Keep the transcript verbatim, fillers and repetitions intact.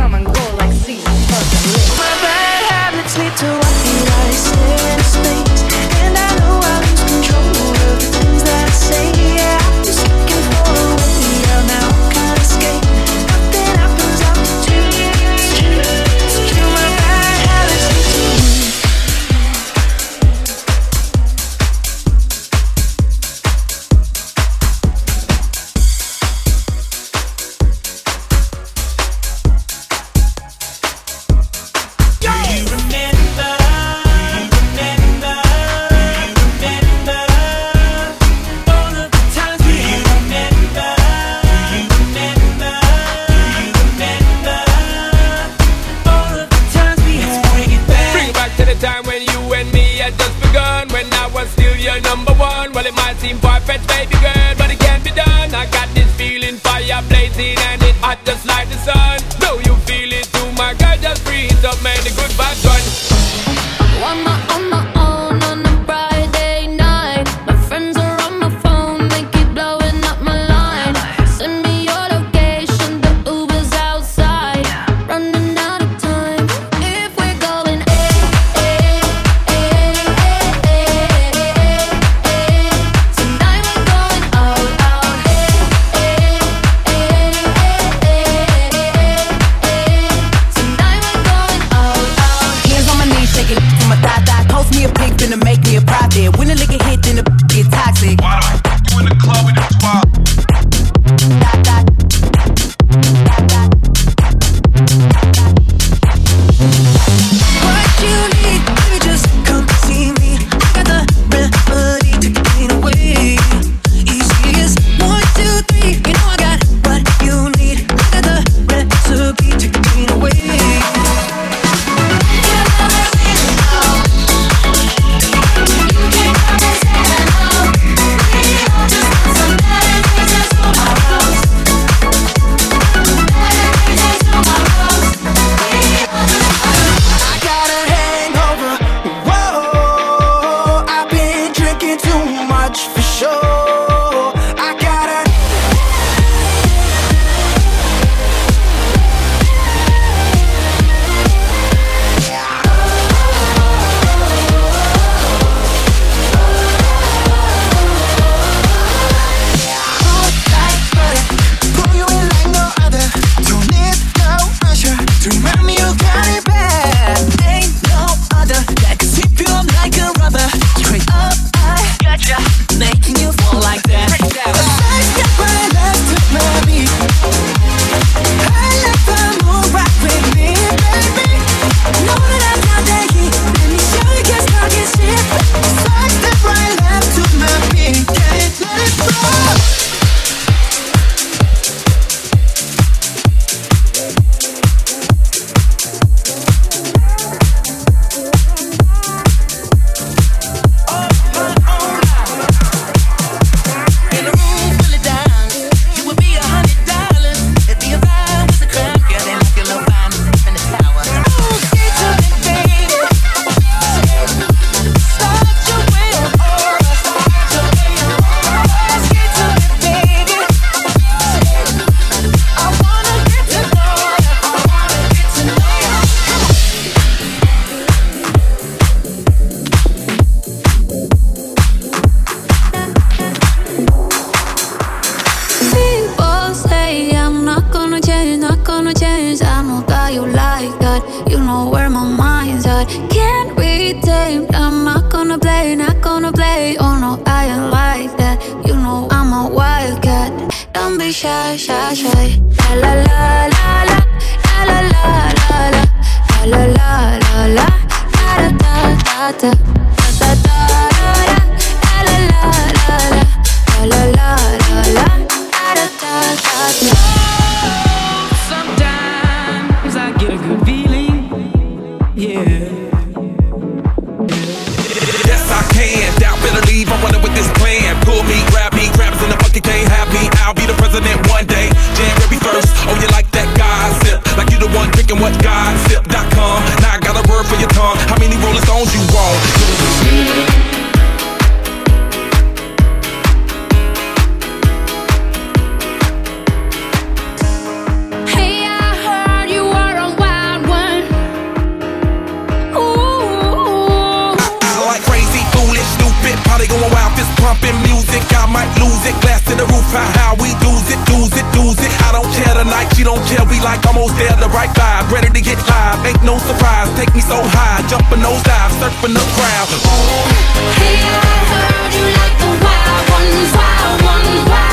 come and go like sea. My bad habits lead to what did I say in space, and I know I lose control of the things that I say. Yeah, I'm just looking for a way out now. Can't escape. Nothing happens after two. It's true, it's true. My bad habits lead to you. Number one, well it might seem far-fetched, baby girl, but it can't be done. I got this feeling, fire blazing and it hot just like the sun. Know you feel it too, my girl, just breathe up, man, the good vibes run. On my, on my own on a Friday night. My friends are on my phone, they keep blowing up my line. Send me your location, the Uber's outside. Running out of time. If we're going eh, eh, eh, eh, eh, eh, eh. Tonight we're going out, out. Eh, eh, eh, eh, eh, eh, eh. Tonight we're going out, out. Hands on my knees, shaking from my thigh thigh. Post me a pic, finna make me a profit. When the liquor hit, then the get toxic. Why do I you in the club with this wild? Dot, dot. Dot, dot. What you need, baby, just come see me. I got the remedy to clean away. Easy as one, two, three. You know I got what you need. I got the recipe to clean away. I got a hangover. Whoa, I've been drinking too much for sure. I got a hold like butter, pull you in like no other. Don't need no pressure to remind me you got it bad. Ain't no other that can sweep you up like a rubber. Straight up, I gotcha, making you fall like that. The signs get right up to my beat. I let the moon rock with me, baby. Know that I got that heat. Let me show you guys talking shit. The signs get right up to my beat. Can't let it go. In the room full of diamonds, you would be a hundred dollars if the vibe was a crime. Girl, they like your little vibe in the tower. Oh, get to me, baby. Start your way on, start your way on. Get to me, baby. I wanna get to know you. I wanna get to know you. People say I'm not gonna change, not gonna change. I know that you like that. You know where my mind's at. Can't be tamed. I'm not gonna play, not gonna play. Oh no, I ain't like that. You know I'm a wildcat. Don't be shy, shy, shy. La la la la la la la la la la la la la la da da da da da da da la la la la la la la la la da da da da. Sometimes I get a good feeling, yeah. Yes, I can. Doubt, better leave. I'm running with this plan. Pull me, grab me, grab us in the bucket, can't have me. I'll be the president one day. January first. Oh, you like that guy? about how we do's it, do's it, do's it. I don't care tonight, she don't care. We like almost there, the right vibe, ready to get live. Ain't no surprise, take me so high, jumping those dives, surfing the crowd. Hey, I heard you like the wild ones, wild ones, wild ones.